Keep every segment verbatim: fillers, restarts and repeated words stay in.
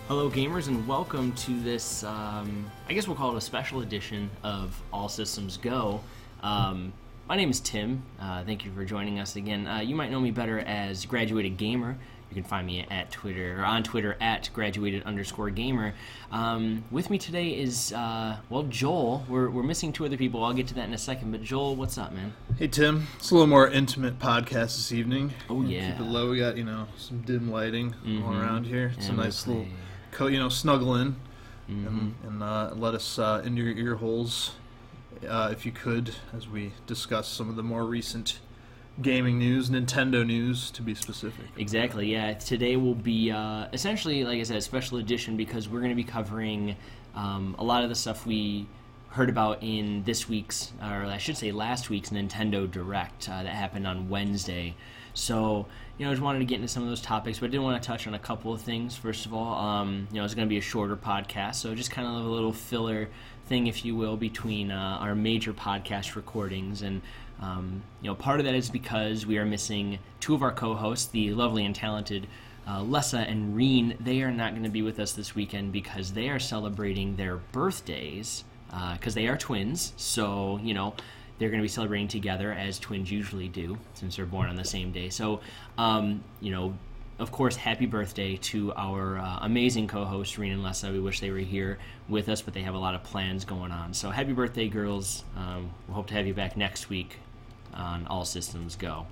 Hello gamers and welcome to this, um, I guess we'll call it a special edition of All Systems Go. Um, my name is Tim. Uh, thank you for joining us again. Uh, you might know me better as Graduated Gamer. You can find me at Twitter, or on Twitter at graduated underscore gamer. Um, with me today is, uh, well, Joel. We're, we're missing two other people. I'll get to that in a second. But Joel, what's up, man? Hey, Tim. It's a little more intimate podcast this evening. Oh, yeah. Keep it low. We got, you know, some dim lighting mm-hmm. all around here. It's and a nice we'll little, co- you know, snuggle in mm-hmm. and, and uh, let us uh, into your ear holes, uh, if you could, as we discuss some of the more recent gaming news, Nintendo news, to be specific. Exactly, yeah. Today will be uh, essentially, like I said, a special edition because we're going to be covering um, a lot of the stuff we heard about in this week's, or I should say last week's Nintendo Direct uh, that happened on Wednesday. So, you know, I just wanted to get into some of those topics, but I did want to touch on a couple of things. First of all, um, you know, it's going to be a shorter podcast, so just kind of a little filler thing, if you will, between uh, our major podcast recordings. And Um, you know, part of that is because we are missing two of our co-hosts, the lovely and talented uh, Lessa and Reen. They are not going to be with us this weekend because they are celebrating their birthdays, because uh, they are twins. So, you know, they're going to be celebrating together as twins usually do, since they're born on the same day. So, um, you know, of course, happy birthday to our uh, amazing co-hosts, Reen and Lessa. We wish they were here with us, but they have a lot of plans going on. So happy birthday, girls. Um, we hope to have you back next week on All Systems Go.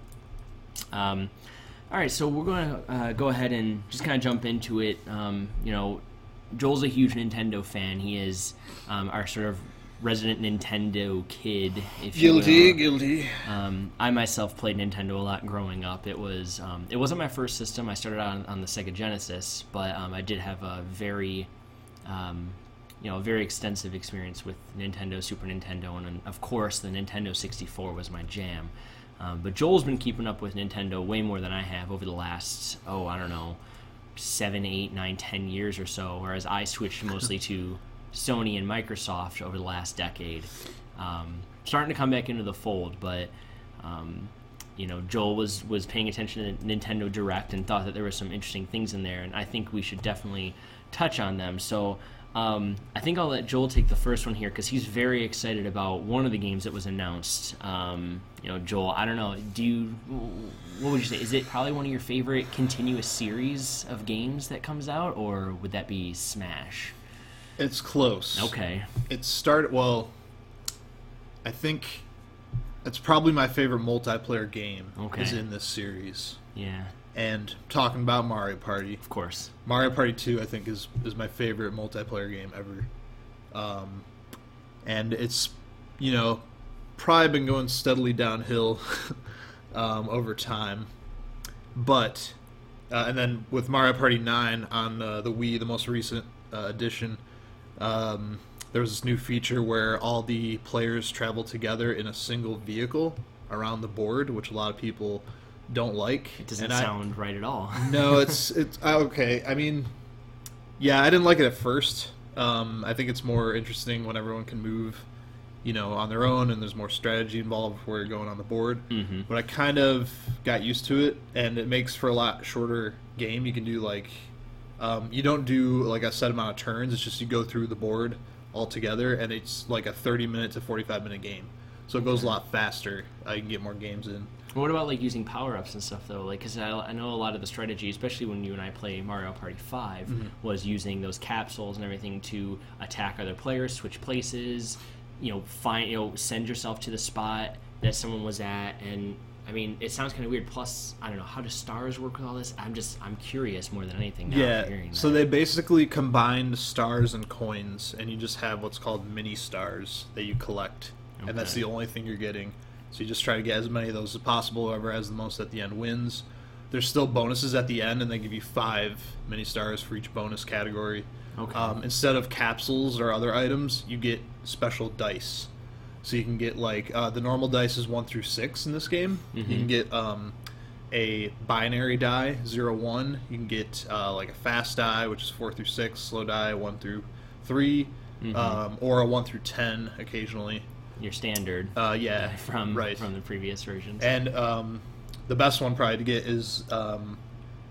Um, all right, so we're going to uh, go ahead and just kind of jump into it. Um, you know, Joel's a huge Nintendo fan. He is um, our sort of resident Nintendo kid, if guilty, you will. Guilty, Um, I myself played Nintendo a lot growing up. It was um, it wasn't my first system. I started out on, on the Sega Genesis, but um, I did have a very um, you know, a very extensive experience with Nintendo, Super Nintendo, and, and of course the Nintendo sixty-four was my jam. Um, but Joel's been keeping up with Nintendo way more than I have over the last, oh, I don't know, seven, eight, nine, ten years or so, whereas I switched mostly to Sony and Microsoft over the last decade. Um, starting to come back into the fold, but um, you know, Joel was, was paying attention to Nintendo Direct and thought that there were some interesting things in there, and I think we should definitely touch on them. So um, I think I'll let Joel take the first one here because he's very excited about one of the games that was announced. Um, you know, Joel, I don't know, do you, what would you say? Is it probably one of your favorite continuous series of games that comes out, or would that be Smash? It's close. Okay. It started, well, I think it's probably my favorite multiplayer game Okay. is in this series. Yeah. And talking about Mario Party, Of course. Mario Party two, I think, is, is my favorite multiplayer game ever. Um, and it's, you know, probably been going steadily downhill um, over time. But, uh, and then with Mario Party nine on uh, the Wii, the most recent uh, edition, um, there was this new feature where all the players travel together in a single vehicle around the board, which a lot of people don't like. It doesn't and sound I, right at all. no, it's it's okay. I mean, yeah, I didn't like it at first. Um, I think it's more interesting when everyone can move, you know, on their own, and there's more strategy involved before you're going on the board. Mm-hmm. But I kind of got used to it, and it makes for a lot shorter game. You can do like, um, you don't do like a set amount of turns. It's just you go through the board all together, and it's like a thirty minute to forty-five minute game. So it goes a lot faster. Uh, you can get more games in. What about like using power-ups and stuff though? Like, because I, I know a lot of the strategy, especially when you and I play Mario Party five, Mm-hmm. was using those capsules and everything to attack other players, switch places, you know, find, you know, send yourself to the spot that someone was at, and I mean, it sounds kind of weird. Plus, I don't know, how do stars work with all this? I'm just, I'm curious more than anything now. Yeah, Hearing so that. they basically combined stars and coins, and you just have what's called mini stars that you collect, Okay. and that's the only thing you're getting. So you just try to get as many of those as possible. Whoever has the most at the end wins. There's still bonuses at the end, and they give you five mini stars for each bonus category. Okay. Um, instead of capsules or other items, you get special dice. So you can get like uh, the normal dice is one through six in this game. Mm-hmm. You can get um, a binary die, zero one. You can get uh, like a fast die, which is four through six. Slow die, one through three, Mm-hmm. um, or a one through ten occasionally. Your standard. Uh, yeah, from right. from the previous versions. And um, the best one probably to get is um,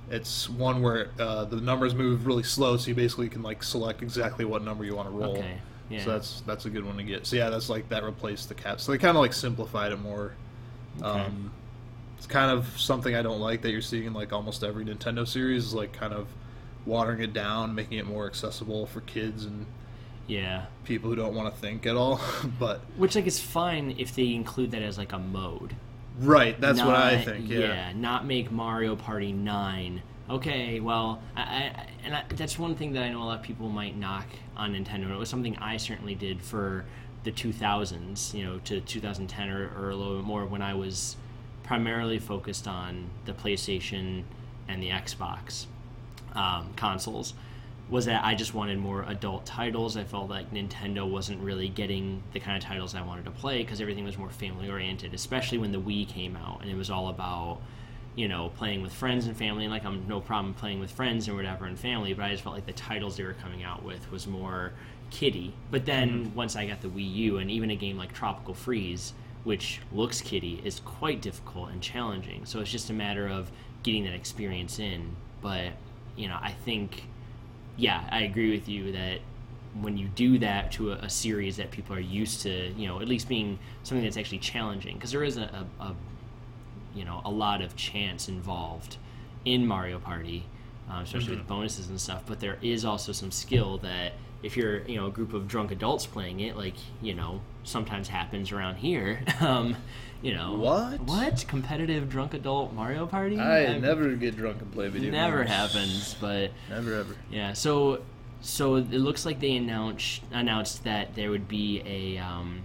It's one where uh, the numbers move really slow, so you basically can like select exactly what number you want to roll. Okay. Yeah. So that's that's a good one to get. So yeah, that's like that replaced the cap. So they kind of like simplified it more. Okay. Um, it's kind of something I don't like that you're seeing in like almost every Nintendo series, is like kind of watering it down, making it more accessible for kids and yeah, people who don't want to think at all. But which like is fine if they include that as like a mode. right, that's not, what I think. Yeah. yeah, not make Mario Party nine. Okay, well, I, I, and I, that's one thing that I know a lot of people might knock on Nintendo. And it was something I certainly did for the two thousands, you know, to two thousand ten or, or a little bit more, when I was primarily focused on the PlayStation and the Xbox um, consoles, was that I just wanted more adult titles. I felt like Nintendo wasn't really getting the kind of titles I wanted to play because everything was more family-oriented, especially when the Wii came out, and it was all about, you know, playing with friends and family, and like I'm no problem playing with friends or whatever and family, but I just felt like the titles they were coming out with was more kiddie. But then mm-hmm. once I got the Wii U, and even a game like Tropical Freeze, which looks kiddie, is quite difficult and challenging. So it's just a matter of getting that experience in. But, you know, I think, yeah, I agree with you that when you do that to a, a series that people are used to, you know, at least being something that's actually challenging, because there is a, a, a you know, a lot of chance involved in Mario Party, um, especially mm-hmm. with bonuses and stuff, but there is also some skill that if you're, you know, a group of drunk adults playing it, like, you know, sometimes happens around here, um, you know. What? What? Competitive drunk adult Mario Party? I I've, never get drunk and play video never games. Never happens, but... Never ever. Yeah, so so it looks like they announced announced that there would be a um,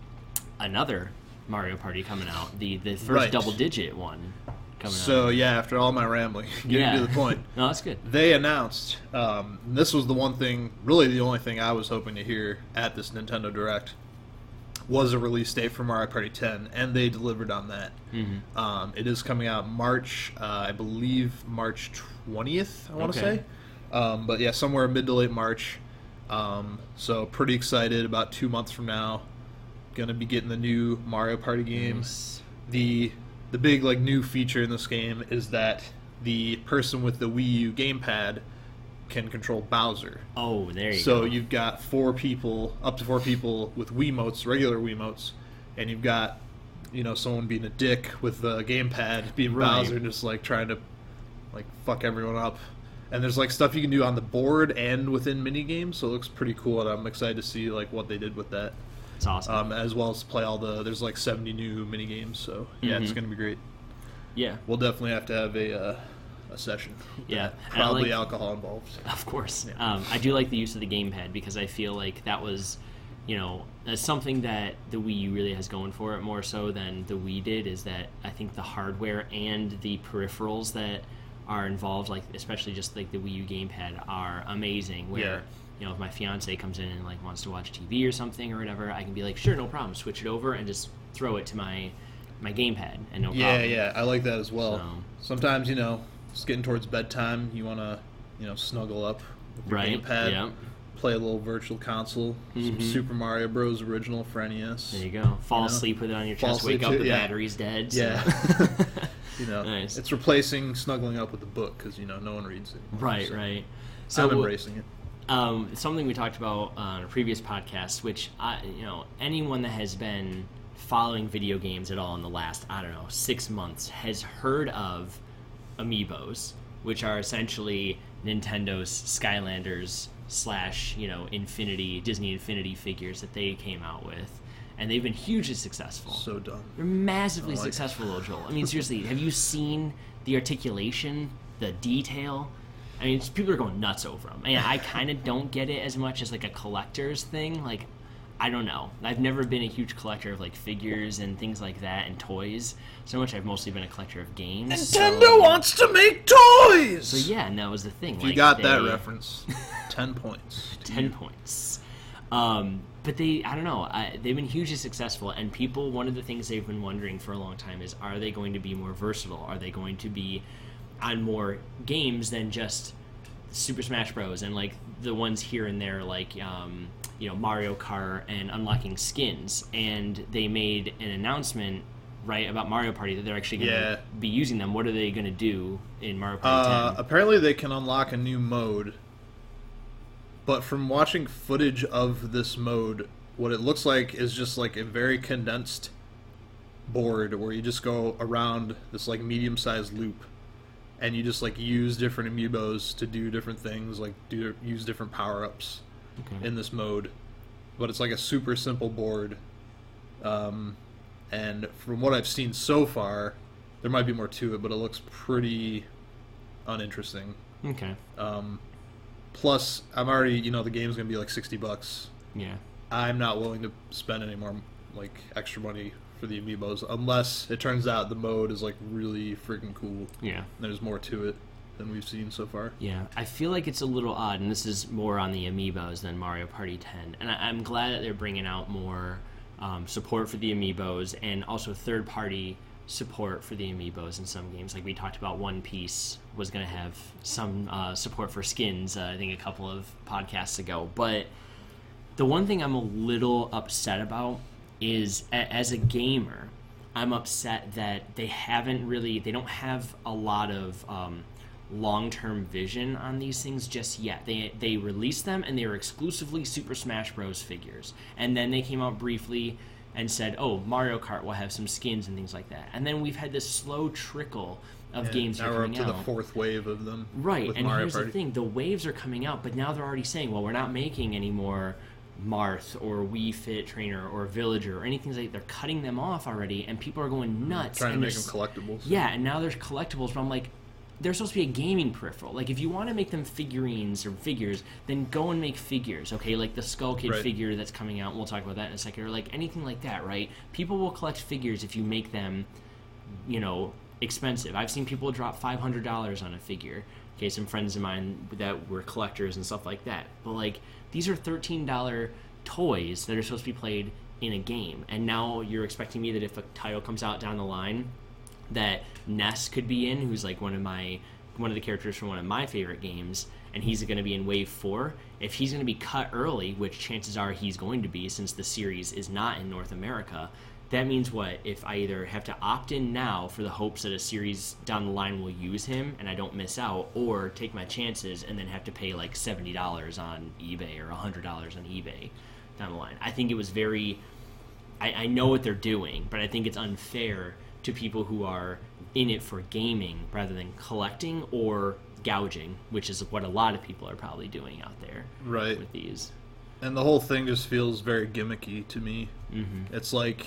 another Mario Party coming out, the the first right. double digit one coming so, out. So yeah, after all my rambling, getting yeah. to the point. No, that's good. They announced, um, this was the one thing, really the only thing I was hoping to hear at this Nintendo Direct, was a release date for Mario Party ten, and they delivered on that. Mm-hmm. Um, it is coming out March, uh, I believe March twentieth, I want to okay. say. Um, but yeah, somewhere mid to late March. Um, so pretty excited, about two months from now. Gonna be getting the new Mario Party game. Nice. The the big like new feature in this game is that the person with the Wii U gamepad can control Bowser. Oh, there you so go. So you've got four people, up to four people with Wiimotes, regular Wiimotes, and you've got, you know, someone being a dick with the gamepad, being right. Bowser, and just like trying to like fuck everyone up. And there's like stuff you can do on the board and within mini games, so it looks pretty cool, and I'm excited to see like what they did with that. It's awesome. Um, as well as play all the, there's like seventy new mini games, so yeah, mm-hmm. it's gonna be great. Yeah, we'll definitely have to have a uh, a session. Yeah, probably like, alcohol involved. Of course. Yeah. Um, I do like the use of the gamepad because I feel like that was, you know, that's something that the Wii U really has going for it more so than the Wii did. Is that I think the hardware and the peripherals that are involved, like especially just like the Wii U gamepad, are amazing. Where yeah. you know, if my fiance comes in and like wants to watch T V or something or whatever, I can be like, sure, no problem, switch it over and just throw it to my my gamepad and no yeah, problem. Yeah, yeah, I like that as well. So, sometimes, you know, it's getting towards bedtime, you want to, you know, snuggle up with your right, gamepad, yeah. play a little virtual console, mm-hmm. some Super Mario Bros. Original for N E S. There you go. Fall you know? asleep with it on your Fall chest, wake up, too, the yeah. battery's dead. So. Yeah. You know, nice. It's replacing snuggling up with the book because, you know, no one reads it. Right, so right. So I'm embracing it. Um, something we talked about on a previous podcast, which I, you know, anyone that has been following video games at all in the last, I don't know, six months has heard of Amiibos, which are essentially Nintendo's Skylanders slash, you know, Infinity, Disney Infinity figures that they came out with. And they've been hugely successful. So dumb. They're massively like successful, little Joel. I mean, seriously, have you seen the articulation, the detail? I mean, people are going nuts over them. And I kind of don't get it as much as like a collector's thing. Like, I don't know. I've never been a huge collector of like figures and things like that and toys. So much I've mostly been a collector of games. Nintendo so, wants to make toys. So yeah, and that was the thing. If like, you got they, that reference, ten points. Ten you. points. Um, but they, I don't know. I, they've been hugely successful, and people. One of the things they've been wondering for a long time is: are they going to be more versatile? Are they going to be on more games than just Super Smash Bros. And like the ones here and there, like um, you know, Mario Kart and unlocking skins? And they made an announcement right, about Mario Party, that they're actually going to Yeah. be using them. What are they going to do in Mario Party Uh, ten? apparently, they can unlock a new mode. But from watching footage of this mode, what it looks like is just like a very condensed board where you just go around this like medium-sized loop, and you just like use different amiibos to do different things, like do use different power-ups Okay. in this mode. But it's like a super simple board. Um, and from what I've seen so far, there might be more to it, but it looks pretty uninteresting. Okay. Um, plus, I'm already, you know, the game's gonna be like sixty bucks. Yeah. I'm not willing to spend any more like extra money for the amiibos unless it turns out the mode is like really freaking cool. Yeah. And there's more to it than we've seen so far. Yeah, I feel like it's a little odd, and this is more on the amiibos than Mario Party ten. And I, I'm glad that they're bringing out more um, support for the amiibos and also third-party support for the amiibos in some games. Like we talked about, One Piece was going to have some uh, support for skins, uh, I think a couple of podcasts ago. But the one thing I'm a little upset about is, a- as a gamer, I'm upset that they haven't really, they don't have a lot of um, long-term vision on these things just yet. They they released them and they were exclusively Super Smash Bros. Figures. And then they came out briefly and said, oh, Mario Kart will have some skins and things like that. And then we've had this slow trickle of And games that now are we're up coming to out. the fourth wave of them. Right, with and Mario here's Party. the thing. The waves are coming out, but now they're already saying, well, we're not making any more Marth or Wii Fit Trainer or Villager or anything like that. They're cutting them off already, and people are going nuts. Trying to and make them there's- collectibles. Yeah, and now there's collectibles, but I'm like, they're supposed to be a gaming peripheral. Like, if you want to make them figurines or figures, then go and make figures, okay? Like the Skull Kid Right. figure that's coming out, and we'll talk about that in a second, or like anything like that, right? People will collect figures if you make them, you know, expensive. I've seen people drop five hundred dollars on a figure. Okay, some friends of mine that were collectors and stuff like that. But, like, these are thirteen dollars toys that are supposed to be played in a game. And now you're expecting me that if a title comes out down the line that Ness could be in, who's like one of my one of the characters from one of my favorite games, and he's going to be in Wave four. If he's going to be cut early, which chances are he's going to be since the series is not in North America, that means what? If I either have to opt in now for the hopes that a series down the line will use him and I don't miss out, or take my chances and then have to pay like seventy dollars on eBay or one hundred dollars on eBay down the line. I think it was very... I, I know what they're doing, but I think it's unfair to people who are in it for gaming rather than collecting or gouging, which is what a lot of people are probably doing out there Right. with these. And the whole thing just feels very gimmicky to me. Mm-hmm. It's like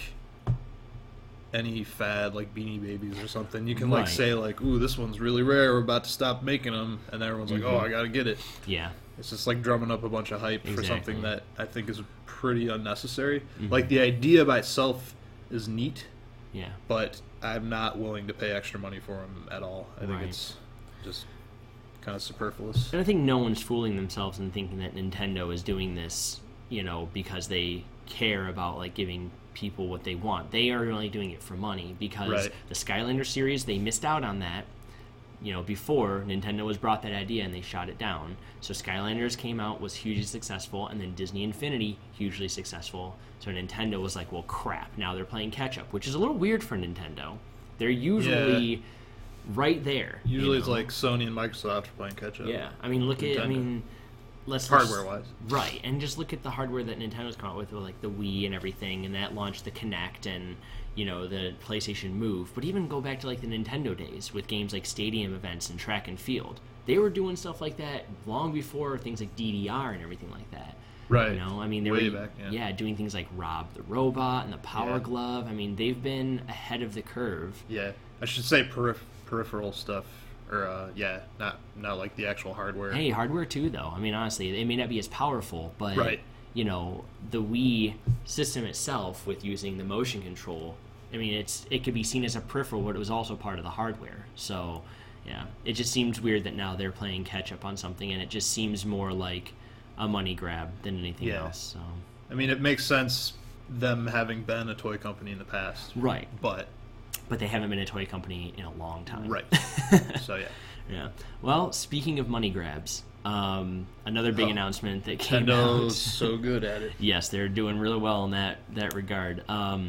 any fad, like Beanie Babies or something. You can like Right. say like, "Ooh, this one's really rare. We're about to stop making them," and everyone's like, "Oh, Mhm. I gotta get it." Yeah. It's just like drumming up a bunch of hype for Exactly. something that I think is pretty unnecessary. Mhm. Like the idea by itself is neat, Yeah. but I'm not willing to pay extra money for them at all. I think Right. it's just kind of superfluous. And I think no one's fooling themselves in thinking that Nintendo is doing this, you know, because they care about like giving people what they want. They are only doing it for money because Right. the Skylander series, they missed out on that. You know, before Nintendo was brought that idea and they shot it down. So Skylanders came out, was hugely successful, and then Disney Infinity, hugely successful. So Nintendo was like, well, crap, now they're playing catch up, which is a little weird for Nintendo. They're usually right there. you Usually it's know? like Sony and Microsoft are playing catch up. Yeah, I mean, look at, I Nintendo. mean, let's Hardware wise. right, and just look at the hardware that Nintendo's come out with, with like the Wii and everything, and that launched the Kinect and you know the PlayStation Move. But even go back to like the Nintendo days with games like Stadium Events and Track and Field, they were doing stuff like that long before things like D D R and everything like that. Right. You know, I mean, they Way were back, yeah. doing things like Rob the Robot and the Power Yeah. Glove. I mean, they've been ahead of the curve. Yeah, I should say perif- peripheral stuff, or uh, yeah, not not like the actual hardware. Hey, hardware too, though. I mean, honestly, it may not be as powerful, but Right. you know, the Wii system itself, with using the motion control, I mean, it's it could be seen as a peripheral, but it was also part of the hardware. So, yeah, it just seems weird that now they're playing catch up on something, and it just seems more like a money grab than anything Yeah. else. So, I mean, it makes sense them having been a toy company in the past, right, but but they haven't been a toy company in a long time. right. So yeah, Yeah. Well, speaking of money grabs, um, another big Oh. announcement that came Nintendo's out. so good at it. Yes, they're doing really well in that that regard. Um,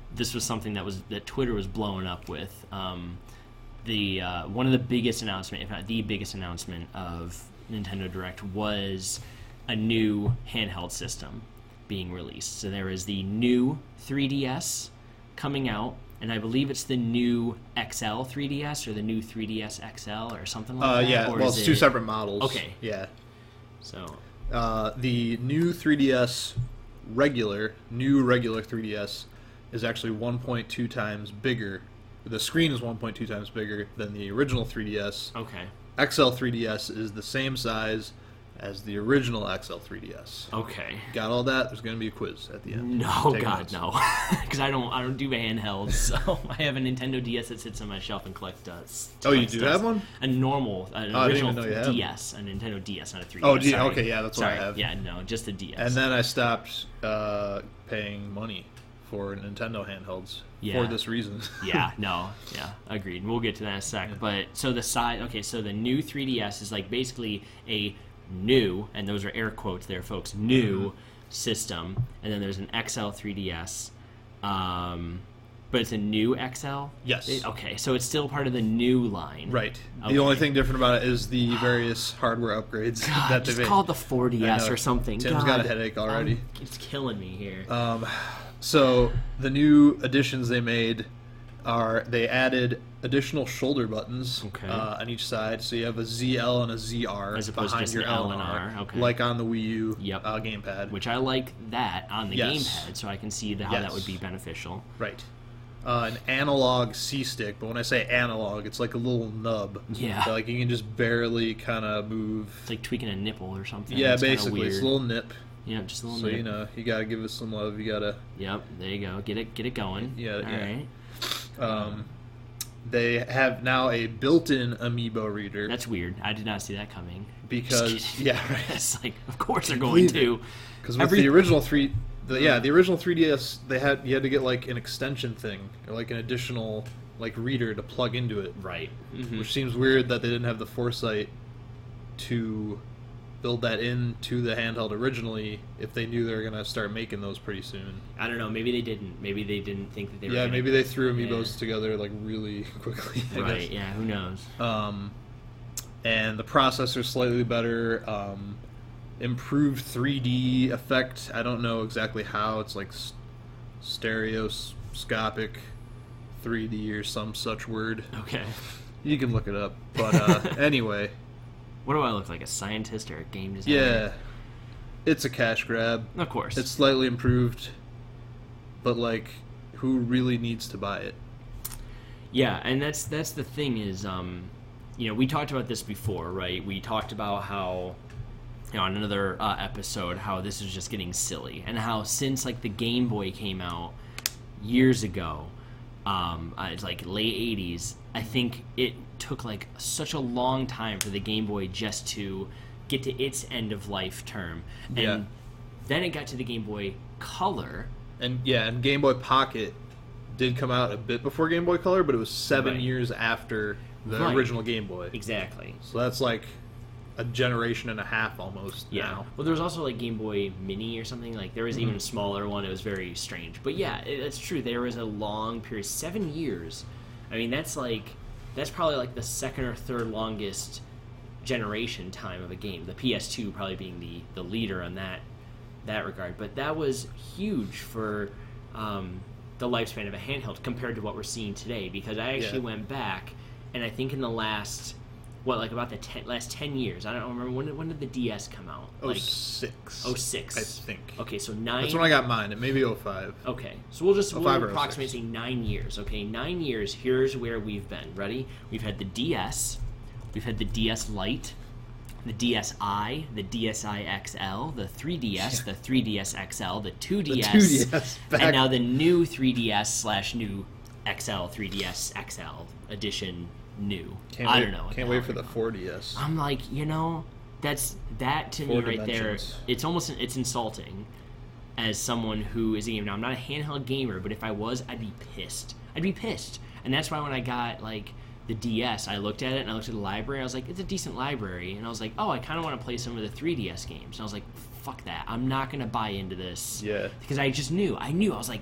this was something that was that Twitter was blowing up with. Um, the uh, one of the biggest announcement, if not the biggest announcement of Nintendo Direct, was a new handheld system being released. So there is the new three D S coming out, and I believe it's the new X L three D S or the new three D S X L or something like Uh, that. yeah, Or well, is it's two it- separate models. Okay. Yeah. So Uh, the new three D S regular, new regular three D S is actually one point two times bigger. The screen is one point two times bigger than the original three D S. okay, X L three D S is the same size as the original X L three D S. okay. Got all that? There's going to be a quiz at the end. No, Take God, notes. no, because I don't, I don't do handhelds. So I have a Nintendo D S that sits on my shelf and collects dust. Oh, you do have one? A normal, an Oh, I didn't original even know you had D S, a Nintendo D S, not a three D S. Oh, D- sorry. okay, yeah, that's what I Sorry. have. Yeah, no, just a D S. And then I stopped uh, paying money for Nintendo handhelds Yeah. for this reason. yeah, no, yeah, agreed. We'll get to that in a sec. But so the size, okay, so the new three D S is like basically a new, and those are air quotes there, folks, new Mm-hmm. system. And then there's an X L three D S, um, but it's a new X L. Yes. It- okay, so it's still part of the new line. Right. Okay. The only thing different about it is the various hardware upgrades God, that just they've call it the four D S I know. or something. Tim's God, got a headache already. um, it's killing me here. Um, so the new additions they made are they added additional shoulder buttons Okay. uh, on each side. So you have a Z L and a Z R As opposed to behind just your an L and R, okay. like on the Wii U Yep. uh, gamepad. Which I like that on the Yes. gamepad, so I can see the, how that Yes. would be beneficial. Right. Uh, an analog C stick, but when I say analog, it's like a little nub. Yeah. So, like you can just barely kind of move. It's like tweaking a nipple or something. Yeah, It's kinda basically, weird. it's a little nip. Yeah, just a little So nip. you know, you gotta give it some love. You gotta. Yep, there you go. Get it, get it going. Yeah, All yeah. right. Um, they have now a built-in Amiibo reader That's weird. I did not see that coming. because Just kidding. yeah, right. It's like, of course they're going Believe it. to. Because with Every- the original three, the, yeah, the original three D S, they had you had to get like an extension thing or like an additional like reader to plug into it, Right. Mhm. which seems weird that they didn't have the foresight to build that into the handheld originally if they knew they were gonna start making those pretty soon. I don't know. Maybe they didn't. Maybe they didn't think that they were. Yeah, gonna- maybe they threw Amiibos Yeah. together like really quickly. I Right. guess. Yeah. Who knows? Um, and the processor's slightly better. Um, improved three D effect. I don't know exactly how. It's like s- stereoscopic three D or some such word. Okay. You can look it up. But uh, anyway, What do I look like? A scientist or a game designer? yeah, it's a cash grab. Of course. It's slightly improved, but like, who really needs to buy it? Yeah, and that's that's the thing is, um, you know, we talked about this before, right? We talked about how, you know, on another uh, episode, how this is just getting silly, and how since like the Game Boy came out years ago, um, uh, it's like late eighties. I think it took like such a long time for the Game Boy just to get to its end of life term, and Yeah. then it got to the Game Boy Color. And yeah, and Game Boy Pocket did come out a bit before Game Boy Color, but it was seven Right. years after the Right. original Game Boy. Exactly. So that's like a generation and a half almost Yeah. now. Well, there was also like Game Boy Mini or something. Like there was even a smaller one. It was very strange. But yeah, it, it's true. There was a long period, seven years. I mean, that's like that's probably like the second or third longest generation time of a game. The P S two probably being the the leader on that that regard. But that was huge for um, the lifespan of a handheld compared to what we're seeing today. Because I actually Yeah. went back, and I think in the last what like about the ten, last ten years. I don't remember when did, when did the D S come out? Oh Like six. oh six. I think. Okay, so nine. That's when I got mine. It may be oh five. Okay, so we'll just Oh, we'll five or oh approximate six. say nine years. Okay, nine years. Here's where we've been. Ready? We've had the D S, we've had the D S Lite, the D S i, the D S i X L, the three D S, the three D S X L, the two D S, two D S back- and now the new three D S slash new X L, three D S X L edition new. Can't I wait, don't know. what Can't the wait hell for the they're four D S. I'm like, you know, that's that to Four me right there. dimensions. It's almost it's insulting as someone who is a gamer. Now, I'm not a handheld gamer, but if I was, I'd be pissed. I'd be pissed, and that's why when I got like the D S, I looked at it and I looked at the library. I was like, it's a decent library, and I was like, oh, I kind of want to play some of the three D S games. And I was like, fuck that. I'm not gonna buy into this. Yeah. Because I just knew. I knew. I was like,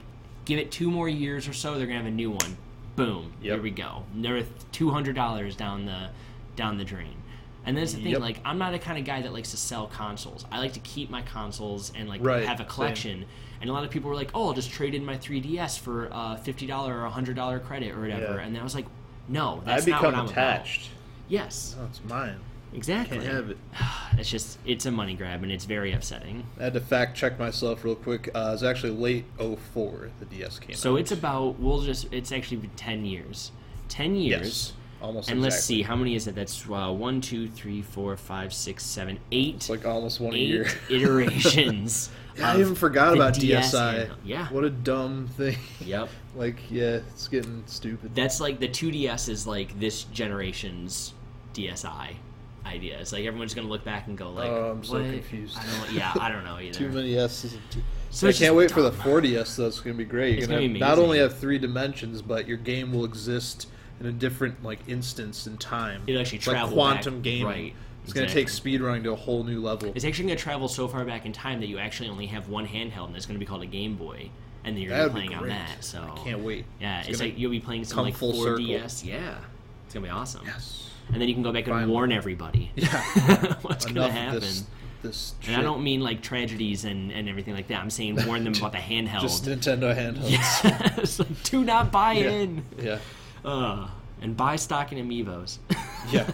Give it two more years or so, they're gonna have a new one. Boom. Yep. Here we go. They're two hundred dollars down the down the drain. And that's the thing, Yep. like, I'm not a kind of guy that likes to sell consoles. I like to keep my consoles and, like, Right, have a collection. same. And a lot of people were like, oh, I'll just trade in my three D S for a fifty dollars or a one hundred dollars credit or whatever. Yeah. And then I was like, no, I that's not become what I'm attached. about. Yes. Oh, it's mine. Exactly. Can't have it. It's just, it's a money grab, and it's very upsetting. I had to fact check myself real quick. Uh, it's actually late oh four the D S came out. So it's about, we'll just, it's actually been ten years. ten years. Yes. Almost And exactly. let's see, how many is it? That's uh, one, two, three, four, five, six, seven, eight. It's like almost one a eight year. iterations. Yeah, I of even forgot the about D D S S I. handheld. Yeah. What a dumb thing. Yep. Like, yeah, it's getting stupid. That's like the two D S is like this generation's D S I idea. It's like everyone's gonna look back and go like, Oh, I'm so what? confused. I don't. Yeah, I don't know either. Too many S's. And too... So I it's can't just wait for the dumb. four D S, though. It's going to be great. You're It's gonna gonna be have- not only amazing. have three dimensions, but your game will exist in a different like instance in time. It'll actually It's travel like quantum back. gaming. Right. It's going to Exactly. take speedrunning to a whole new level. It's actually going to travel so far back in time that you actually only have one handheld, and it's going to be called a Game Boy, and then you're That going to would be be playing on great. that. So I can't wait. Yeah, It's it's, gonna like you'll be playing some come like full four D S. circle. Yeah, it's going to be awesome. Yes. And then you can go back and Finally. warn everybody. Yeah. What's going Enough to of happen? This, this And I shit. don't mean like tragedies and, and everything like that. I'm saying warn them about the handheld. Just Nintendo handhelds. Yes. Like, do not buy Yeah. in. Yeah. Uh, and buy stock in Amiibos. Yeah.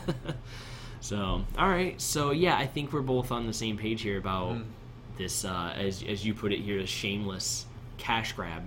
So, all right. So, yeah, I think we're both on the same page here about Mm. this, uh, as, as you put it here, a shameless cash grab.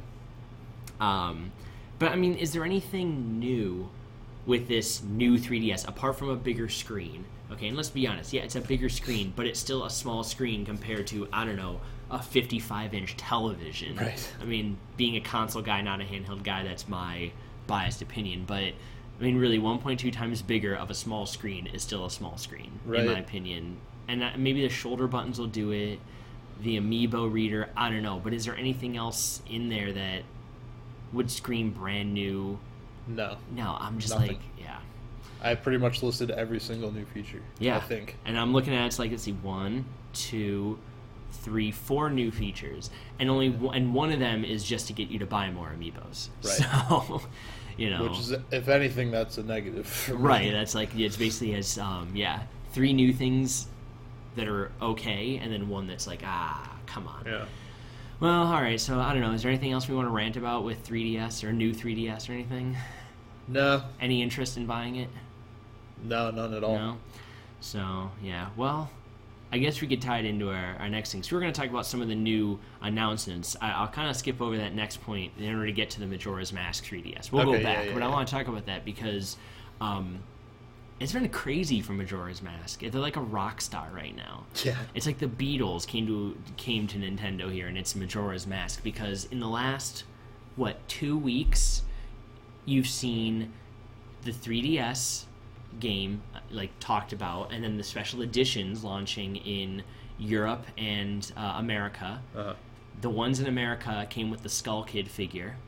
Um, but, I mean, is there anything new with this new three D S apart from a bigger screen? Okay, and let's be honest. Yeah, it's a bigger screen, but it's still a small screen compared to, I don't know, a fifty-five inch television. Right. I mean, being a console guy, not a handheld guy, that's my biased opinion. But, I mean, really, one point two times bigger of a small screen is still a small screen, Right. in my opinion. And uh, maybe the shoulder buttons will do it, the Amiibo reader, I don't know. But is there anything else in there that would scream brand new? No. No, I'm just Nothing. like, yeah. I pretty much listed every single new feature. Yeah. I think. And I'm looking at it, it's like, let's see, one, two, three, four new features. And only one, and one of them is just to get you to buy more Amiibos. Right. So, you know. Which is, if anything, that's a negative. for me. Right, that's like, it's basically has, um, yeah, three new things that are okay, and then one that's like, ah, come on. Yeah. Well, all right, so I don't know. Is there anything else we want to rant about with three D S or new three D S or anything? No. Any interest in buying it? No, none at all. No? So, yeah. Well, I guess we could tie it into our, our next thing. So we're going to talk about some of the new announcements. I, I'll kind of skip over that next point in order to get to the Majora's Mask three D S. We'll Okay, go yeah, back, yeah, but I yeah. want to talk about that because um, it's been crazy for Majora's Mask. They're like a rock star right now. Yeah. It's like the Beatles came to came to Nintendo here, and it's Majora's Mask because in the last, what, two weeks, you've seen the three D S game uh, like talked about, and then the special editions launching in Europe and uh, America. Uh-huh. The ones in America came with the Skull Kid figure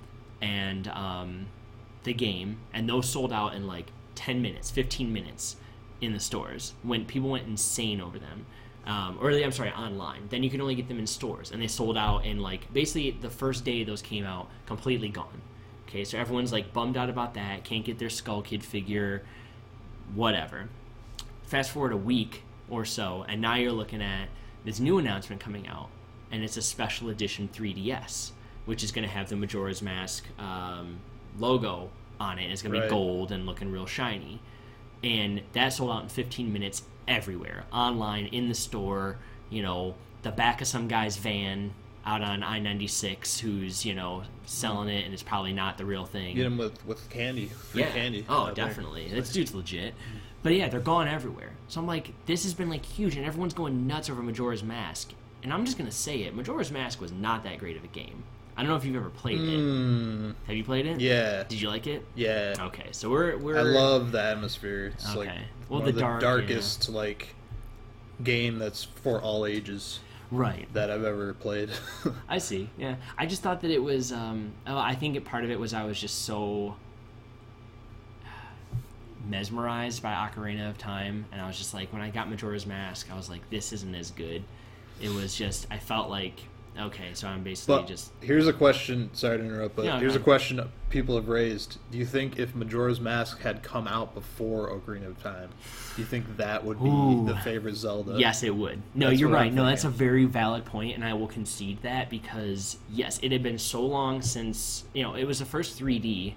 and um, the game, and those sold out in like ten minutes, fifteen minutes in the stores when people went insane over them. Um, or I'm sorry, online. Then you could only get them in stores, and they sold out in like basically the first day those came out, completely gone. Okay, so everyone's like bummed out about that, can't get their Skull Kid figure, whatever. Fast forward a week or so, and now you're looking at this new announcement coming out, and it's a special edition three D S, which is going to have the Majora's Mask um, logo on it. It's going to Right. be gold and looking real shiny. And that sold out in fifteen minutes everywhere, online, in the store, you know, the back of some guy's van out on I ninety-six who's, you know, selling it, and it's probably not the real thing. Get them with, with candy. Free Yeah. candy. Oh, out there. definitely. This dude's legit. But yeah, they're gone everywhere. So I'm like, this has been like huge, and everyone's going nuts over Majora's Mask. And I'm just gonna say it, Majora's Mask was not that great of a game. I don't know if you've ever played it. Mm, Have you played it? yeah. Did you like it? Yeah. Okay, so we're we're. I love the atmosphere. It's like Okay. Well, one the of the dark, darkest like game that's for all ages Right. that I've ever played. I see. Yeah, I just thought that it was. Um, oh, I think it, part of it was I was just so mesmerized by Ocarina of Time, and I was just like, when I got Majora's Mask, I was like, this isn't as good. It was just, I felt like Okay, so I'm basically But just... here's a question. Sorry to interrupt, but No, here's no. a question people have raised. Do you think if Majora's Mask had come out before Ocarina of Time, do you think that would be Ooh. the favorite Zelda? Yes, it would. No, That's you're what I'm right. No, that's a thinking. very valid point, and I will concede that because, yes, it had been so long since, you know, it was the first three D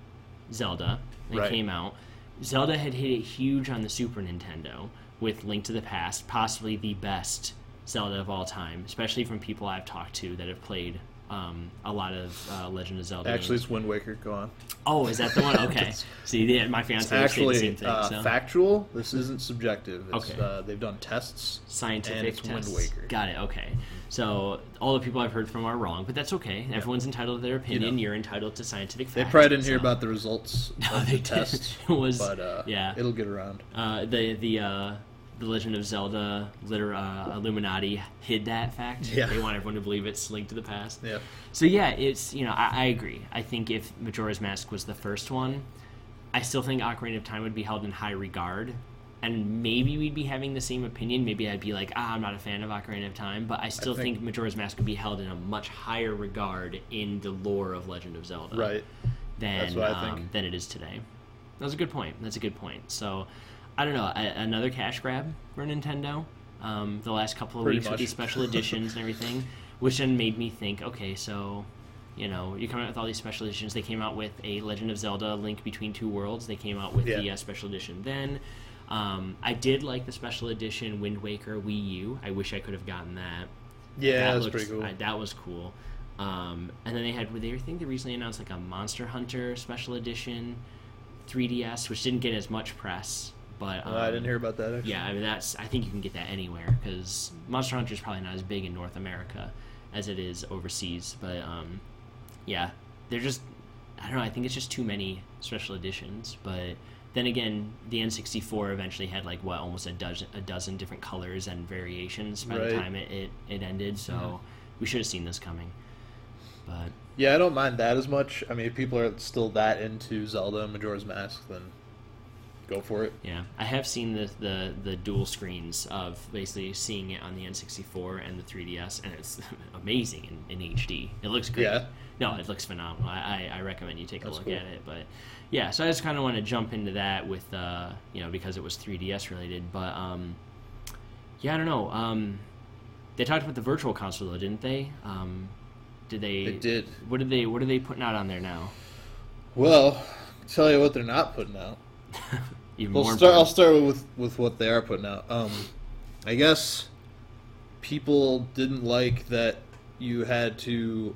Zelda that Right. came out. Zelda had hit it huge on the Super Nintendo with Link to the Past, possibly the best Zelda of all time, especially from people I've talked to that have played um, a lot of uh, Legend of Zelda Actually, games. it's Wind Waker. Go on. Oh, is that the one? Okay. See, yeah, my fiance would say the Actually, same thing. uh, so. factual. This isn't subjective. It's, Okay. uh, they've done tests. Scientific and it's tests. Wind Waker. Got it. Okay. So all the people I've heard from are wrong, but that's okay. Everyone's entitled to their opinion. know. You're entitled to scientific They facts. probably didn't hear so- about the results No, of they the did. test. It was but uh, yeah. it'll get around. Uh, the the uh, the Legend of Zelda liter- uh, Illuminati hid that fact. Yeah. They want everyone to believe it's Link to the Past. Yeah. So yeah, it's you know I, I agree. I think if Majora's Mask was the first one, I still think Ocarina of Time would be held in high regard, and maybe we'd be having the same opinion. Maybe I'd be like, ah, I'm not a fan of Ocarina of Time, but I still think- think, Majora's Mask would be held in a much higher regard in the lore of Legend of Zelda Right. than That's what I um, think. than it is today. That's a good point. That's a good point. So, I don't know. A, another cash grab for Nintendo. Um, the last couple of Pretty weeks much. with these special editions and everything, which then made me think, okay, so, you know, you're coming out with all these special editions. They came out with a Legend of Zelda: Link Between Two Worlds. They came out with Yeah. the uh, special edition then. Um, I did like the special edition Wind Waker Wii U. I wish I could have gotten that. Yeah, that that's looked- pretty cool. I, that was cool. Um, and then they had, they I think they recently announced like a Monster Hunter special edition three D S, which didn't get as much press. But um, Uh, I didn't hear about that. Actually. yeah, I mean that's. I think you can get that anywhere because Monster Hunter is probably not as big in North America as it is overseas. But um, yeah, they're just. I don't know. I think it's just too many special editions. But then again, the N sixty-four eventually had like what almost a dozen a dozen different colors and variations by Right. the time it, it, it ended. So Mhm. we should have seen this coming. But Yeah, I don't mind that as much. I mean, if people are still that into Zelda and Majora's Mask, then go for it. yeah, I have seen the, the, the dual screens of basically seeing it on the N sixty-four and the three D S, and it's amazing in, in H D. It looks great. Yeah. No, it looks phenomenal. I, I, I recommend you take a That's look cool. at it. But yeah, so I just kind of want to jump into that with, uh, you know, because it was three D S related. But um, yeah, I don't know. Um, they talked about the Virtual Console though, didn't they? Um, did they? They did. What did they? What are they putting out on there now? Well, I'll tell you what they're not putting out. Even We'll more. start. I'll important. start with with what they are putting out. Um, I guess people didn't like that you had to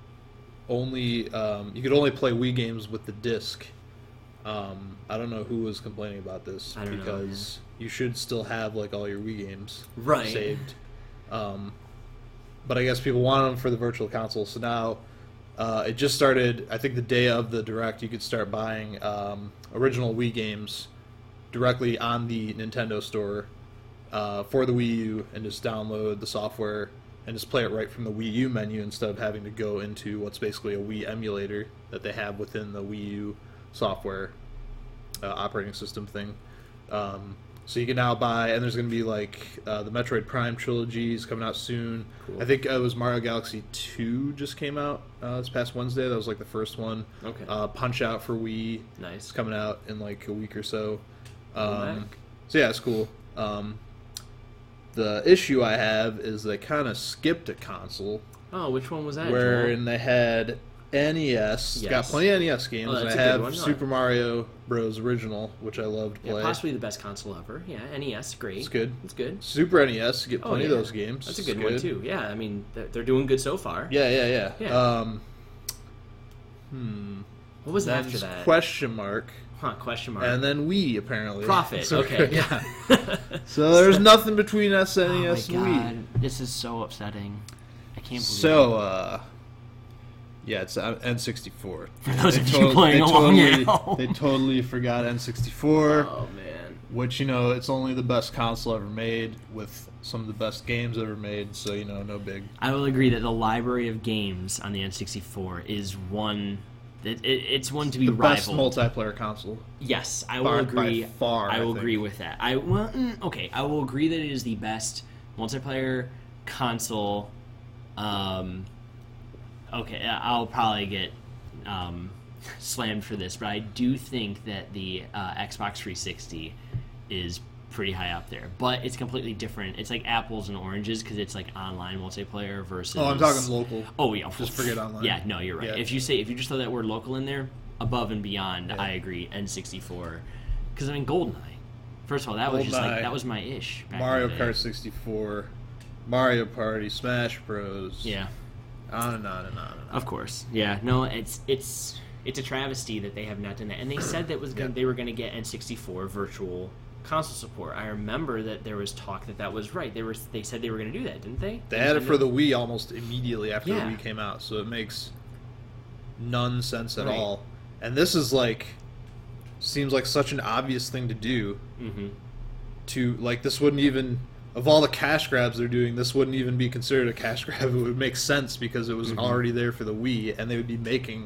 only um, you could only play Wii games with the disc. Um, I don't know who was complaining about this I don't know, because you should still have like all your Wii games Right. saved. Um, but I guess people want them for the Virtual Console, so now uh, it just started. I think the day of the Direct, you could start buying um, original Wii games directly on the Nintendo Store uh, for the Wii U, and just download the software and just play it right from the Wii U menu instead of having to go into what's basically a Wii emulator that they have within the Wii U software uh, operating system thing. Um, so you can now buy, and there's going to be like uh, the Metroid Prime trilogy is coming out soon. Cool. I think it was Mario Galaxy two just came out uh, this past Wednesday. That was like the first one. Okay. Uh, Punch Out for Wii Nice. is coming out in like a week or so. Go Um, back. so yeah, it's cool. Um, the issue I have is they kind of skipped a console Oh, which one was that? wherein Joel? they had N E S. Got Yes. plenty of N E S games. Oh, and that's I a good have one. No. Super Mario Bros. Original, which I love to Yeah, play. possibly the best console ever. Yeah, N E S, great. It's good. It's good. Super N E S, you get Oh, plenty yeah. of those games. That's a It's good, one too. Yeah, I mean they're, they're doing good so far. Yeah, yeah, yeah. Yeah. Um, hmm. What was Then after that? Question mark. Huh? Question mark. And then Wii, apparently. Profit. So- Okay. yeah. So there's nothing between S N E Oh S my and Wii. god, this is so upsetting. I can't believe. So, uh, yeah, it's uh, N sixty-four. For those They of you tot- playing they along totally, at home. They totally forgot N sixty-four, Oh man. which, you know, it's only the best console ever made with some of the best games ever made, so, you know, no big. I will agree that the library of games on the N sixty-four is one. It, it, it's one to be The best rivaled. multiplayer console. Yes, I By- will by agree. far, I I will think. agree with that. I well, mm, okay. I will agree that it is the best multiplayer console Um, okay, I'll probably get um, slammed for this, but I do think that the uh, Xbox three sixty is pretty high up there. But it's completely different. It's like apples and oranges because it's like online multiplayer versus. Oh, I'm talking local. Oh yeah, just forget online. Yeah, no, you're right. Yeah. If you say if you just throw that word local in there, above and beyond, Yeah. I agree. N sixty-four, because I mean GoldenEye. First of all, that was just like GoldenEye, that was my ish. Back Mario in the day. Kart sixty-four, Mario Party, Smash Bros. Yeah, On and on and on. And on. of course. Yeah, no, it's it's it's a travesty that they have not done that. And they said that was gonna, Yeah. they were going to get N sixty-four virtual console support. I remember that there was talk that that was right. They were they said they were going to do that, didn't they? They had it for Nintendo? the Wii almost immediately after Yeah. the Wii came out, so it makes none sense at Right. all. And this is like seems like such an obvious thing to do. Mhm. To like this wouldn't even of all the cash grabs they're doing, this wouldn't even be considered a cash grab. It would make sense because it was Mhm. already there for the Wii, and they would be making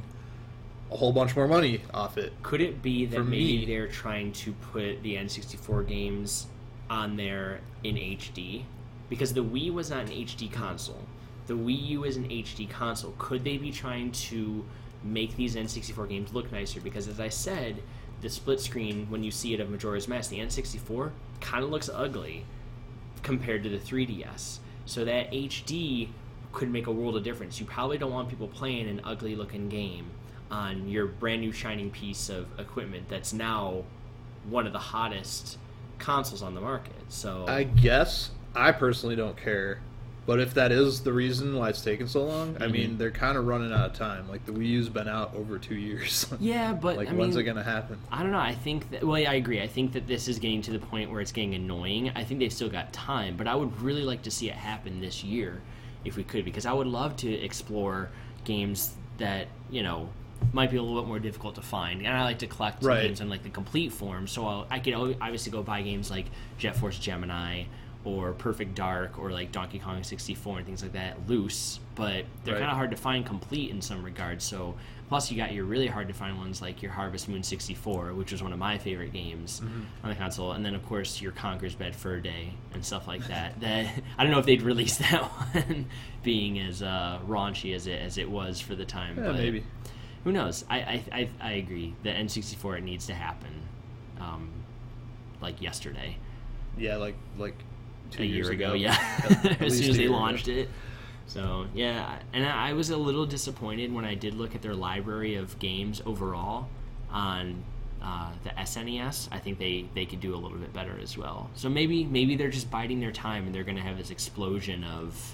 a whole bunch more money off it. Could it be that For maybe me- they're trying to put the N sixty-four games on there in H D? Because the Wii was not an H D console. The Wii U is an H D console. Could they be trying to make these N sixty-four games look nicer? Because as I said, the split screen, when you see it of Majora's Mask, the N sixty-four kind of looks ugly compared to the three D S. So that H D could make a world of difference. You probably don't want people playing an ugly looking game on your brand new shining piece of equipment that's now one of the hottest consoles on the market. So I guess I personally don't care, but if that is the reason why it's taken so long, I Mhm. mean they're kind of running out of time. Like the Wii U's been out over two years. yeah, but like I when's mean, it gonna happen? I don't know. I think that, well, yeah, I agree. I think that this is getting to the point where it's getting annoying. I think they've still got time, but I would really like to see it happen this year if we could, because I would love to explore games that, you know, might be a little bit more difficult to find. And I like to collect Right. games in like the complete form, so I'll, I could al- obviously go buy games like Jet Force Gemini or Perfect Dark or like Donkey Kong sixty-four and things like that loose, but they're Right. kind of hard to find complete in some regards. So plus you got your really hard to find ones like your Harvest Moon sixty-four, which was one of my favorite games on the console, and then of course your Conker's Bad Fur Day and stuff like that. That I don't know if they'd release that one being as uh, raunchy as it as it was for the time. Yeah, but maybe. who knows? I I, I, I agree that N sixty-four it needs to happen, um, like yesterday, Yeah, like like two a years year ago. ago. Yeah, At as least soon a as they year ago. launched it. So yeah, and I I was a little disappointed when I did look at their library of games overall on uh, the S N E S. I think they, they could do a little bit better as well. So maybe maybe they're just biding their time and they're going to have this explosion of,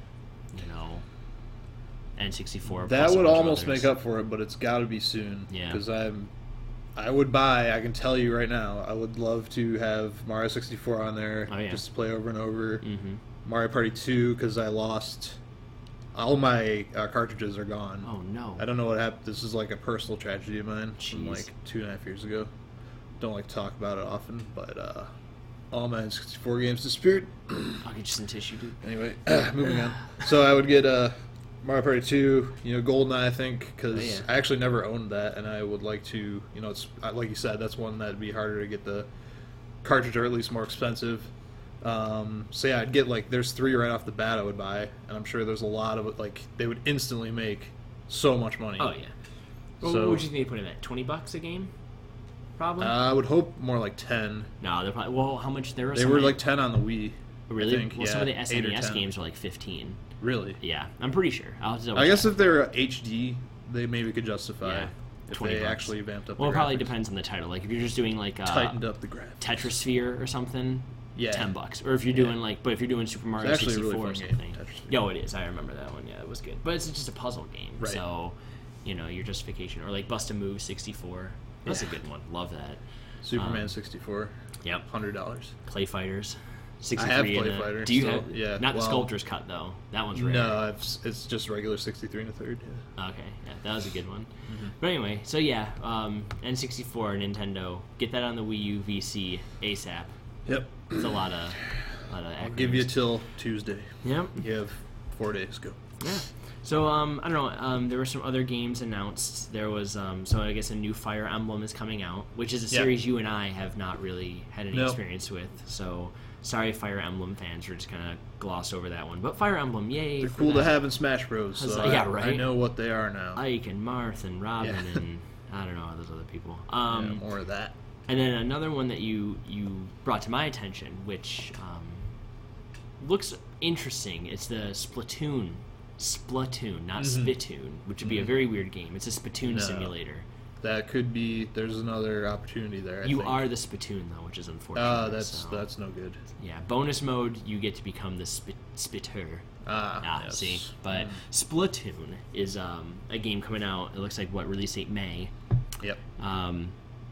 you know, N sixty-four. That plus a would bunch of almost others. make up for it, but it's got to be soon. Yeah. Because I'm, I would buy. I can tell you right now. I would love to have Mario sixty-four on there, Oh, yeah. just to play over and over. Mm-hmm. Mario Party two because I lost. All my uh, cartridges are gone. Oh no. I don't know what happened. This is like a personal tragedy of mine from Jeez. like two and a half years ago. Don't like to talk about it often, but uh, all my N sixty-four games disappeared. I'll get you some tissue, dude. Anyway, moving on. So I would get uh, Mario Party two, you know, GoldenEye, I think, because Oh, yeah. I actually never owned that, and I would like to, you know, it's like you said, that's one that'd be harder to get the cartridge, or at least more expensive. Um, so yeah, I'd get like there's three right off the bat I would buy, and I'm sure there's a lot of it. Like they would instantly make so much money. Oh yeah. Well, So- what would you think they put in that? Twenty bucks a game? Probably. Uh, I would hope more like ten. no, they're probably. Well, how much there were? They some were of like the- ten on the Wii. really. I think, well, some of the yeah, S eight N or E S ten. games were like fifteen. Really? Yeah, I'm pretty sure. I'll have to double I guess check. if they're H D, they maybe could justify Yeah, if twenty they bucks. actually vamped up. Well, it the probably graphics. depends on the title. Like if you're just doing like uh, Tightened up the graphics. Tetrasphere or something, Yeah. ten bucks. Or if you're Yeah. doing like, but if you're doing Super Mario It's actually a really sixty-four or fun something, game, Tetrasphere. yo, it is. I remember that one. Yeah, it was good. But it's just a puzzle game, Right. so you know your justification. Or like Bust a Move sixty-four. That's Yeah. a good one. Love that. Superman um, sixty-four. Yep. Hundred dollars. Play Fighters. I sixty-three have in Play the- Fighter Do you still, have? yeah, Not the well- sculptor's cut though. That one's rare. No, it's, it's just regular sixty-three and a third. Yeah. Okay, yeah, that was a good one. Mm-hmm. But anyway, so yeah, um, N sixty-four, Nintendo, get that on the Wii U V C ASAP. Yep. It's a lot of, a lot of. I'll give you acronyms. till Tuesday. Yep. You have four days. Go. Yeah. So um, I don't know. Um, there were some other games announced. There was um, so I guess a new Fire Emblem is coming out, which is a Yeah. series you and I have not really had any No. experience with. So sorry, Fire Emblem fans, we're just gonna gloss over that one. But Fire Emblem, yay! They're for cool that. to have in Smash Bros. I was So like, I, yeah, right. I know what they are now. Ike and Marth and Robin Yeah. and I don't know those other people. Um, yeah, more of that. And then another one that you you brought to my attention, which um, looks interesting. It's the Splatoon. Splatoon, not Mhm. Spittoon, which would be a very weird game. It's a Splatoon No. simulator. That could be. There's another opportunity there. I you think. are the Spittoon though, which is unfortunate. Ah, that's so, that's no good. yeah. Bonus mode, you get to become the spit, Spitter. Ah, Ah, yes. see. But Mm. Splatoon is um, a game coming out. It looks like what release date May. Yep. Um,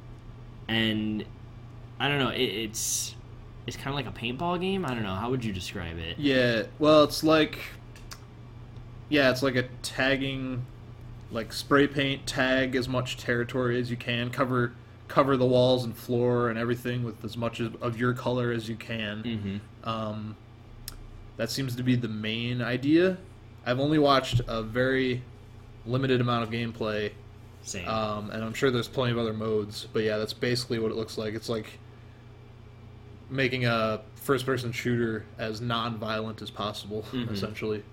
and I don't know. It, it's it's kind of like a paintball game. I don't know. How would you describe it? Yeah. Well, it's like. Yeah, it's like a tagging, like spray paint, tag as much territory as you can, cover cover the walls and floor and everything with as much of, of your color as you can. Mm-hmm. Um, that seems to be the main idea. I've only watched a very limited amount of gameplay, Same. um, and I'm sure there's plenty of other modes. But yeah, that's basically what it looks like. It's like making a first-person shooter as non-violent as possible, Mhm. essentially.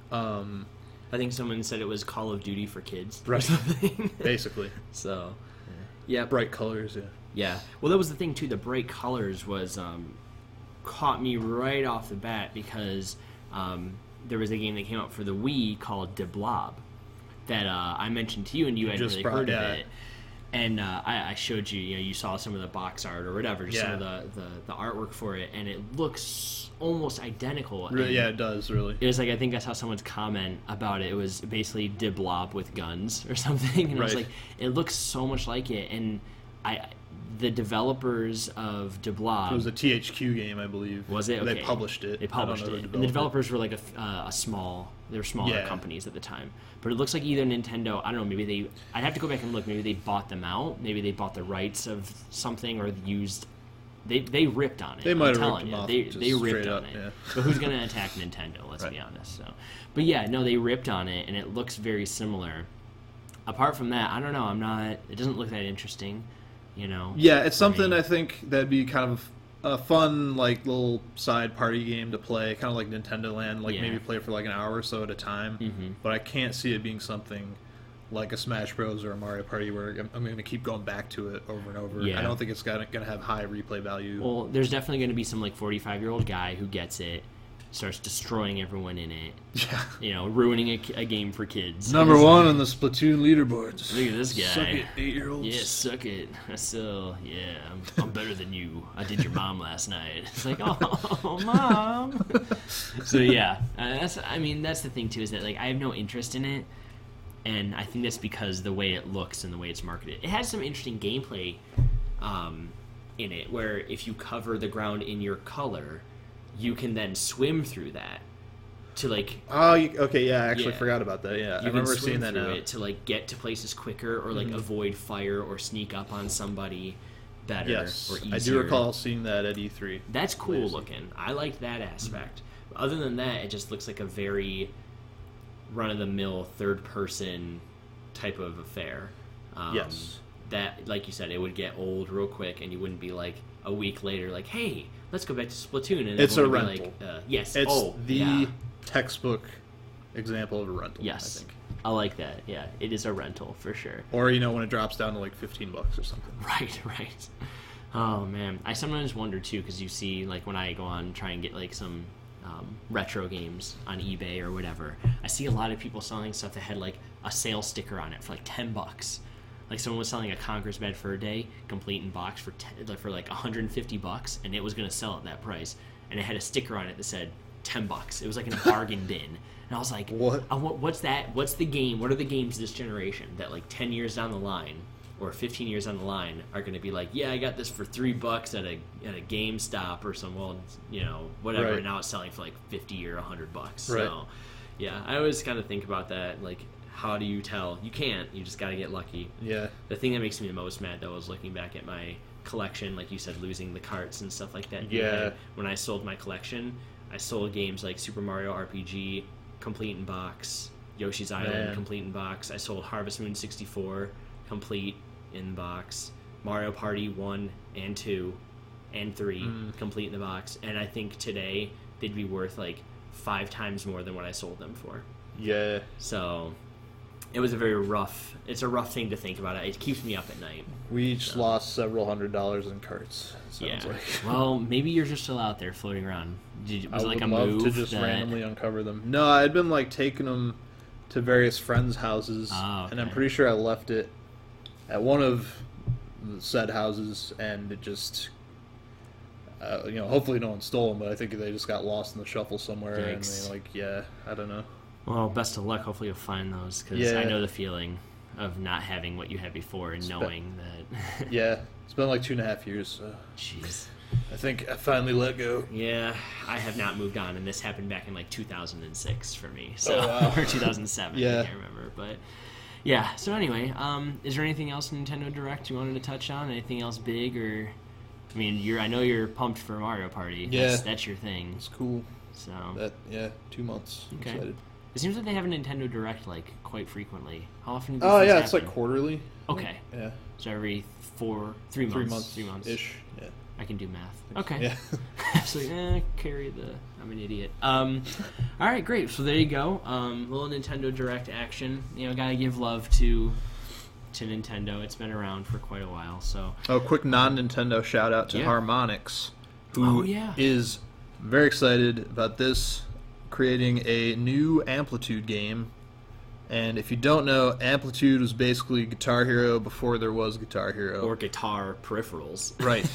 Um, I think someone said it was Call of Duty for kids or Right. something. basically, So, yeah. bright colors. Yeah. Yeah. Well, that was the thing too. The bright colors was um, caught me right off the bat because um, there was a game that came out for the Wii called De Blob that uh, I mentioned to you, and you hadn't Just really brought- heard yeah. of it. And uh, I, I showed you, you know, you saw some of the box art or whatever, just some of Yeah. the, the, the artwork for it, and it looks almost identical. Really, And yeah, it does really. it was like, I think I saw someone's comment about it. It was basically De Blob with guns or something, and I was Right. like, it looks so much like it. And I, the developers of De Blob, It was a T H Q game, I believe. was it? They Okay. published it. They I don't published know it, who and the developed developers were like a, f- uh, a small. They were smaller Yeah. companies at the time, but it looks like either Nintendo. I don't know. Maybe they. I'd have to go back and look. Maybe they bought them out. Maybe they bought the rights of something or used. They they ripped on it. They might I'm have telling ripped you, them off they just they ripped straight on up, it. yeah. But who's gonna attack Nintendo? Let's Right. be honest. So, but yeah, no, they ripped on it, and it looks very similar. Apart from that, I don't know. I'm not. It doesn't look that interesting. You know. Yeah, it's for something me. I think that'd be kind of a fun, like, little side party game to play, kind of like Nintendo Land, like Yeah. maybe play for like an hour or so at a time. Mhm. But I can't see it being something like a Smash Bros. Or a Mario Party where I'm, I'm going to keep going back to it over and over. Yeah. I don't think it's going to have high replay value. Well, there's definitely going to be some like forty-five year old guy who gets it, starts destroying everyone in it. Yeah. You know, ruining a, a game for kids. Number It's one like, on the Splatoon leaderboards. Look at this guy. Suck it, eight-year-olds. Yeah, suck it. I still, yeah, I'm, I'm better than you. I did your mom last night. It's like, oh, mom. So yeah, uh, that's. I mean, that's the thing too, is that like I have no interest in it, and I think that's because the way it looks and the way it's marketed. It has some interesting gameplay, um, in it, where if you cover the ground in your color, you can then swim through that to like Oh, you, okay, yeah, I actually Yeah. forgot about that. Yeah, I you can remember swim seeing that through now. it to like get to places quicker or like Mhm. avoid fire or sneak up on somebody better Yes, or easier. I do recall seeing that at E three. That's cool Later. looking. I liked that aspect. Other than that, it just looks like a very run-of-the-mill third-person type of affair. Um, Yes. That, like you said, it would get old real quick, and you wouldn't be like a week later, like, "Hey, let's go back to Splatoon." And It's a everyone would be rental. Like, uh, yes. It's oh, the yeah. textbook example of a rental. Yes. I think. I like that. Yeah, it is a rental for sure. Or you know when it drops down to like fifteen bucks or something. Right, right. Oh man, I sometimes wonder too, because you see, like when I go on try and get like some um, retro games on eBay or whatever, I see a lot of people selling stuff that had like a sale sticker on it for like ten bucks. Like someone was selling a Conqueror's Bed for a Day, complete in box for ten, for like one hundred fifty bucks, and it was going to sell at that price, and it had a sticker on it that said ten bucks. It was like in a bargain bin, and I was like, What? I want, what's that? What's the game? What are the games this generation that like ten years down the line or fifteen years down the line are going to be like, yeah, I got this for three bucks at a at a GameStop or some, well, you know, whatever. Right. And now it's selling for like fifty or a hundred bucks. Right. So, yeah, I always kind of think about that. Like, how do you tell? You can't. You just got to get lucky. Yeah. The thing that makes me the most mad though is looking back at my collection, like you said, losing the carts and stuff like that. Yeah. When I sold my collection, I sold games like Super Mario R P G, complete in box, Yoshi's Island Man. complete in box. I sold Harvest Moon sixty-four complete in box. Mario Party one and two and three Mm. complete in the box. And I think today they'd be worth like five times more than what I sold them for. Yeah. So it was a very rough, it's a rough thing to think about. It keeps me up at night. We each So. lost several hundred dollars in carts. Sounds Yeah. like. Well, maybe yours are still out there floating around. Did you, was I it like would a love move to just that- randomly uncover them. No, I had been like taking them to various friends' houses, Oh, and I'm okay. pretty sure I left it at one of the said houses, and it just, uh, you know, hopefully no one stole them, but I think they just got lost in the shuffle somewhere, and Yikes. they like, yeah, I don't know. Well, best of luck. Hopefully you'll find those, because Yeah. I know the feeling of not having what you had before and Spe- knowing that. Yeah, it's been like two and a half years, so Jeez. I think I finally let go. Yeah, I have not moved on, and this happened back in like two thousand six for me, so Oh, wow. or two thousand seven. Yeah. I can't remember, but yeah. So anyway, um, is there anything else in Nintendo Direct you wanted to touch on? Anything else big, or I mean, you're I know you're pumped for Mario Party. Yeah. that's, that's your thing. It's cool. So That yeah, two months. I'm Okay. excited. it seems like they have a Nintendo Direct like quite frequently. How often? Do Oh these yeah, happen? it's like quarterly. Okay, Yeah, so every four, three months, three months, three months ish. Yeah. I can do math. Okay. Yeah. So eh, carry the. I'm an idiot. Um, all right, great. So there you go. Um, little Nintendo Direct action. You know, gotta give love to to Nintendo. It's been around for quite a while. So Oh, quick non-Nintendo shout out to Yeah. Harmonix, who Oh, yeah. is very excited about this, creating a new Amplitude game. And if you don't know, Amplitude was basically Guitar Hero before there was Guitar Hero. or guitar peripherals. Right.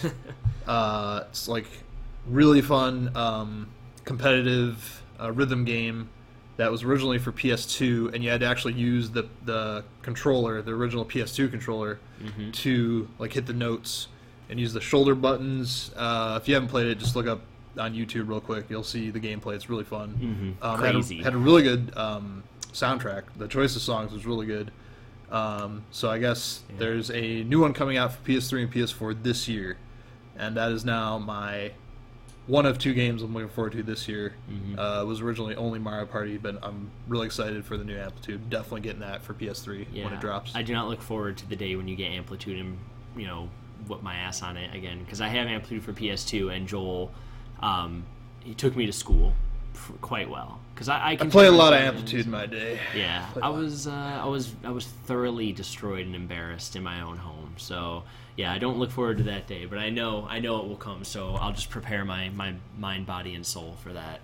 uh, it's like really fun, um, competitive uh, rhythm game that was originally for P S two, and you had to actually use the the controller, the original P S two controller, Mhm. to like hit the notes and use the shoulder buttons. Uh, if you haven't played it, just look up on YouTube real quick. You'll see the gameplay. It's really fun. Mhm. Um, had a- Crazy. Had a, really good um, soundtrack. The choice of songs was really good. Um, so I guess Yeah. there's a new one coming out for P S three and P S four this year, and that is now my one of two games I'm looking forward to this year. Mhm. Uh, it was originally only Mario Party, but I'm really excited for the new Amplitude. Definitely getting that for P S three Yeah. when it drops. I do not look forward to the day when you get Amplitude and you know whip my ass on it again, because I have Amplitude for P S two, and Joel, um, he took me to school f- quite well. Because I, I, I can play a take lot of myself in- Amplitude in my day. Yeah, Play a I lot. was, uh, I was, I was thoroughly destroyed and embarrassed in my own home. So yeah, I don't look forward to that day, but I know, I know it will come. So I'll just prepare my, my mind, body, and soul for that,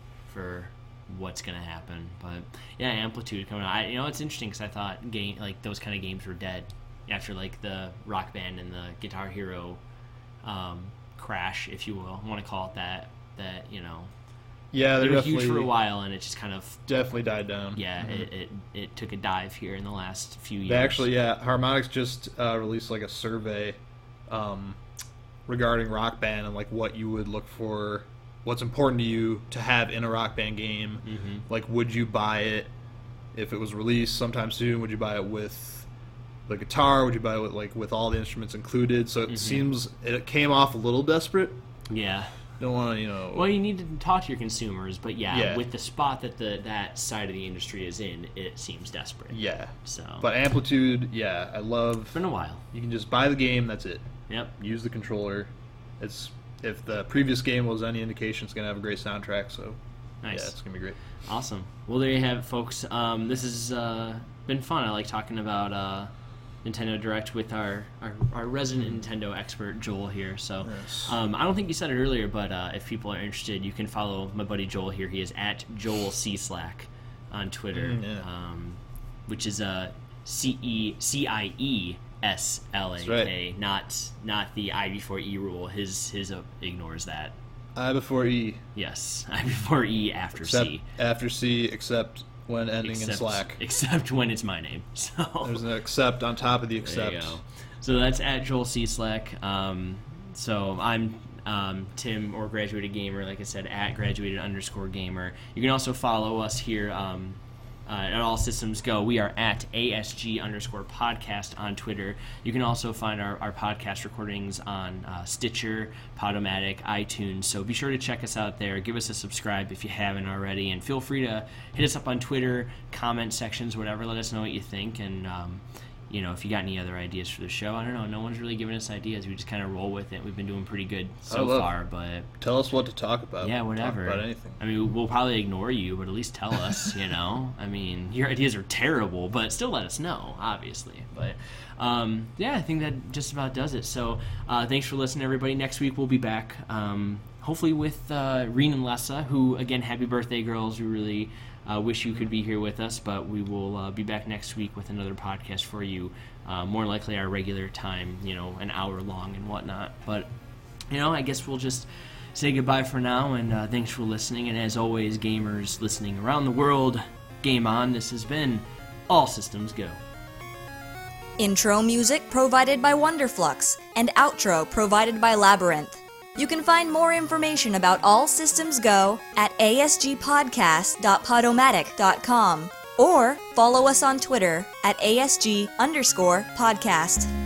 for what's gonna happen. But yeah, Amplitude coming out. I, you know, it's interesting because I thought game like those kind of games were dead after like the Rock Band and the Guitar Hero um, crash, if you will. I want to call it that. That you know. Yeah, They they're were huge definitely for a while, and it just kind of definitely died down. yeah, Mhm. it, it it took a dive here in the last few years. They actually, yeah, Harmonix just uh, released like a survey um, regarding Rock Band and like what you would look for, what's important to you to have in a Rock Band game. Mhm. Like, would you buy it if it was released sometime soon? Would you buy it with the guitar? Would you buy it with like with all the instruments included? So it Mhm. seems it came off a little desperate. Yeah. Don't want to, you know. Well, you need to talk to your consumers, but yeah, Yeah. with the spot that the that side of the industry is in, it seems desperate. yeah, So, but Amplitude, yeah, I love. it's been a while. You can just buy the game. That's it. Yep. Use the controller. It's if the previous game was any indication, it's gonna have a great soundtrack. So Nice. yeah, it's gonna be great. Awesome. Well, there you have it, folks. Um, this has uh, been fun. I like talking about uh, Nintendo Direct with our, our, our resident Nintendo expert, Joel, here. So Yes. um, I don't think you said it earlier, but uh, if people are interested, you can follow my buddy Joel here. He is at Joel C Slack on Twitter, Mm, yeah. um, which is uh, C E C I E S L A K, That's right. not not the I before E rule. His his uh, ignores that. I before E, Yes, I before E after except C. after C, except when ending in Except, Slack. except when it's my name. So There's an except on top of the there you except. go. So that's at Joel C Slack. Um, so I'm um, Tim or Graduated Gamer, like I said, at graduated underscore gamer. You can also follow us here um, uh, at All Systems Go. We are at A S G underscore podcast on Twitter. You can also find our, our podcast recordings on uh, Stitcher, Podomatic, iTunes. So be sure to check us out there. Give us a subscribe if you haven't already, and feel free to hit us up on Twitter, comment sections, whatever. Let us know what you think, and um, you know, if you got any other ideas for the show. I don't know. No one's really giving us ideas. We just kind of roll with it. We've been doing pretty good so far, but tell us what to talk about. Yeah, whatever. Talk about anything. I mean, we'll probably ignore you, but at least tell us, you know? I mean, your ideas are terrible, but still let us know, obviously. But, um, yeah, I think that just about does it. So, uh, thanks for listening, everybody. Next week we'll be back, um, hopefully with uh, Reen and Lessa, who, again, happy birthday, girls. We really... Uh, wish you could be here with us, but we will uh, be back next week with another podcast for you. Uh, more likely our regular time, you know, an hour long and whatnot. But, you know, I guess we'll just say goodbye for now, and uh, thanks for listening. And as always, gamers listening around the world, game on. This has been All Systems Go. Intro music provided by Wonderflux, and outro provided by Labyrinth. You can find more information about All Systems Go at a s g podcast dot podomatic dot com or follow us on Twitter at A S G underscore podcast.